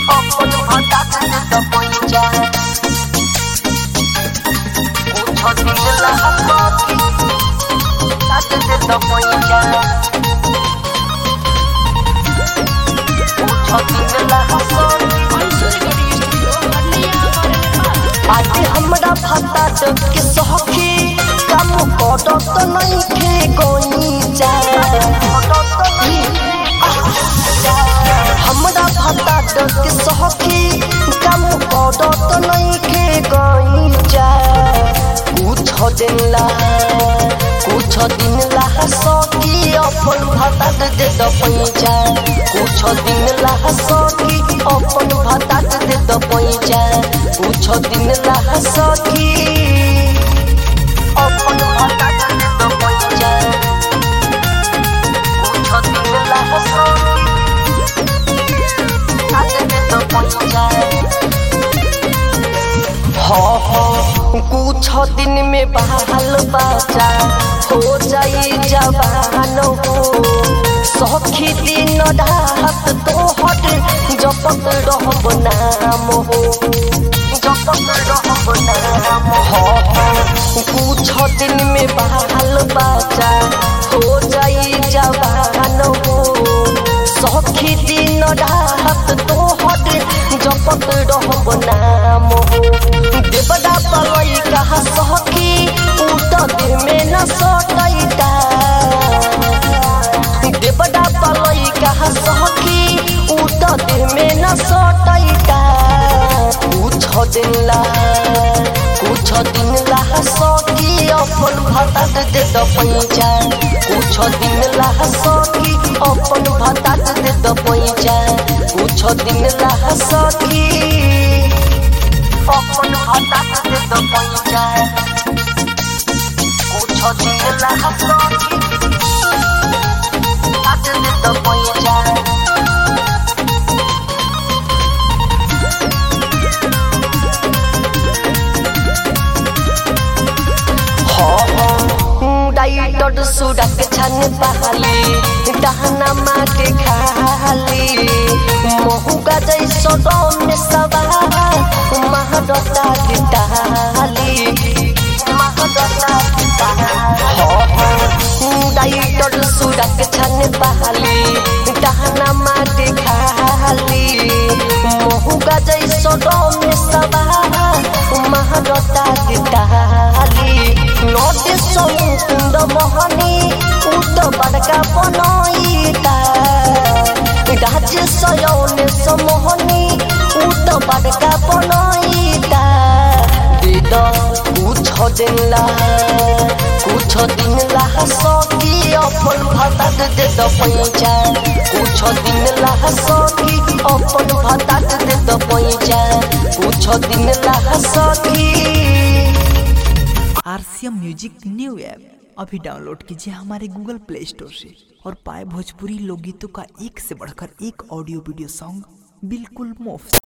अपन भटा के तो पैसा कुछ दिन ला बाकी ताज दे तो पैसा कुछ दिन ला आज हमरा भटा के सखी काम करत नहीं खे कोई जा हमरा भटा के सखी काम करत नहीं खे कोई जा कुछ दिन ला सखी अपन भटा दे दो पैसा कुछ दिन ला सखी अपन भटा दे दो पैसा कुछ दिन ला सखी अपन भटा दे दो पैसा कुछ दिन ला सखी दे दो पैसा कुछ दिन में बाल बच्चा हो जाई जवान हो सखी दिन रात तो हट जपत रहब नाम हो जपत रहब नाम हो कुछ दिन में बाल बच्चा हो जाई जवान हो सखी दिन रात तो हट जपत रहब नाम हो देवदा पलई कहा सखी उतर में न सटैता देवदा पलई कहा सखी उतर में न सटैता कुछ दिन ला सखी अपन भटा दे दो पैसा कुछ दिन ला सखी अपन भटा दे दो पैसा कुछ दिन ला सखी अपन भटा दे दो पैसा कुछ दिन ला सखी दे दो पैसा डाइटर सुडक छन बहाली डहना माटे खाली महुगा जैसो में सवा महडता गिटाली डाइटर सुडक छन बहाली डहना माटे खाली महुगा जैसो में सवा महडता गिटाली नोटे समुकुंद मोहनी उत बड़का बनईता राज्य सयने समोहनी उत बड़का बनईता दीद कुछ दिन ला सखी अपन भटा दे दो पैसा कुछ दिन ला सखी अपन भटा दे दो पैसा कुछ दिन ला सखी। RCM म्यूजिक न्यू ऐप अभी डाउनलोड कीजिए हमारे गूगल प्ले स्टोर से और पाए भोजपुरी लोकगीतों का एक से बढ़कर एक ऑडियो वीडियो सॉन्ग बिल्कुल मुफ्त।